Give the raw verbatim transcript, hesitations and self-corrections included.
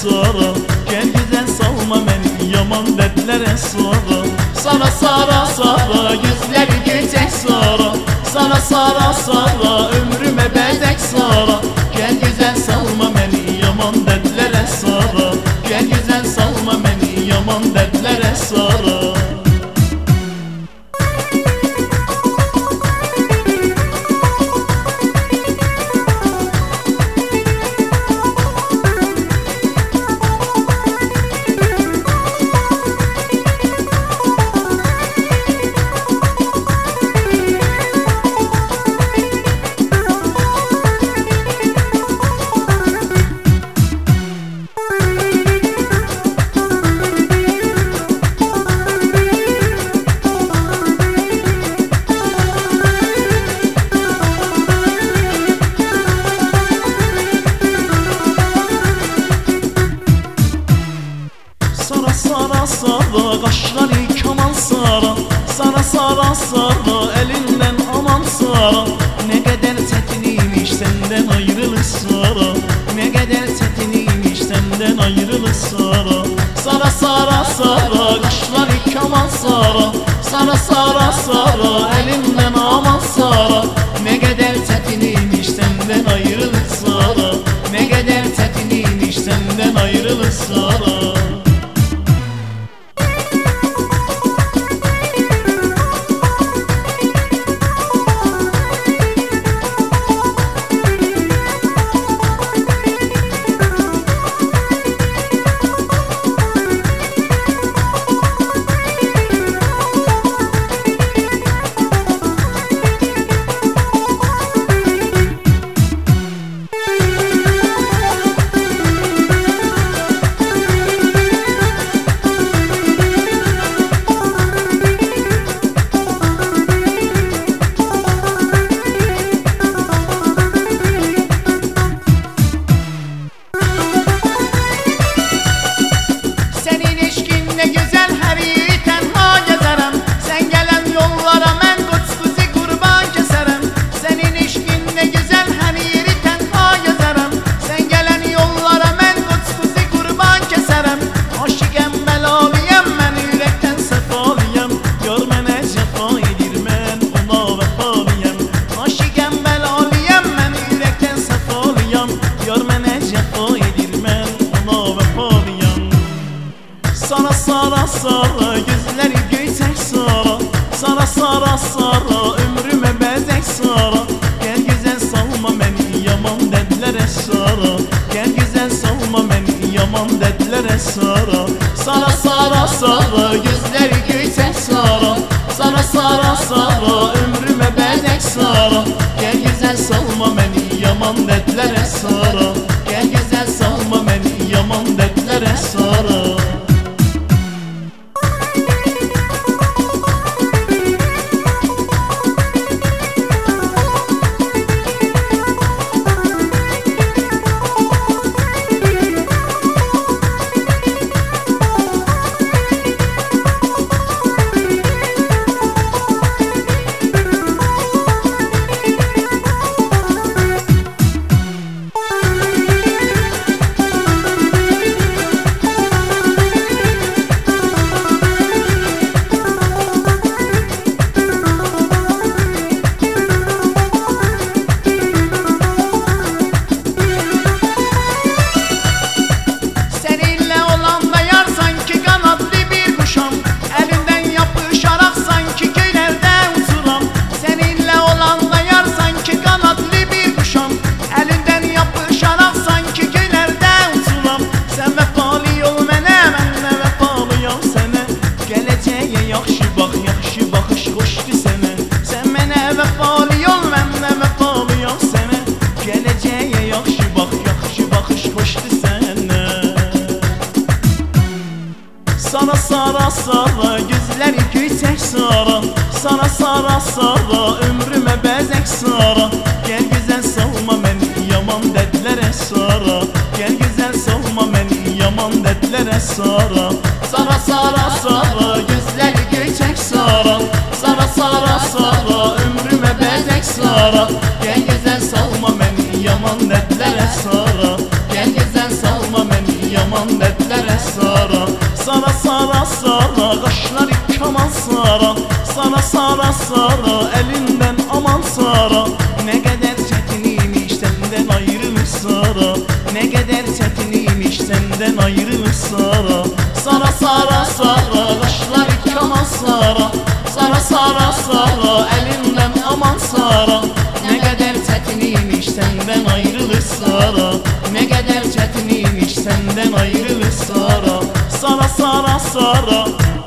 sonra, gel güzel salma beni yaman dertlere sonra. Sana sara sara yüzleri geçecek sonra, sana sara sara ömrüme bedek sonra. Gel güzel salma beni yaman dertlere sonra, gel güzel salma beni yaman dertlere sonra. Sara sara sara kaşları kaman sara, sara sara sara elinden aman sara. Ne kadar çetiniymiş senden ayrılış sara, ne kadar çetiniymiş senden ayrılış sara. Sara sara sara kaşları kaman sara, sara sara sara elinden aman sara. Ne kadar çetiniymiş senden ayrılış sara, ne kadar çetiniymiş senden ayrılış sara. Sana sara sara gözleri göyçek sara, sana sara sara ömrüme bezek sara. Gel güzel salma beni yaman dertlere sara, gel güzel salma beni yaman dertlere sara. Sana sara sara gözleri göyçek sara, sana sara sara ömrüme bezek sara. Gel güzel salma beni yaman dertlere sara, gel güzel salma beni yaman dertlere sara. Sana sara sara gözleri göyçek sara, sana sara sara ömrüme bezek sara. Gel güzel salma beni yaman dertlere sara, gel güzel salma beni yaman dertlere sara. Sana sara sara gözleri göyçek sara, sana sara sara ömrüme bezek sara. Gel güzel salma beni yaman dertlere sara, gel güzel salma beni yaman aman dertlere sara. Sara sara sara kaşları kaman sara. Sara sara sara elinden aman sara. Ne kadar çetiniymiş senden ayrılmış sara. Ne kadar çetiniymiş senden ayrılmış sara. Sara sara sara kaşları kaman sara. Sara sara sara elinden aman sara. Ne kadar çetiniymiş senden ayrılır sara. Ne kadar çetiniymiş senden ayrılır sara. Sara sara sara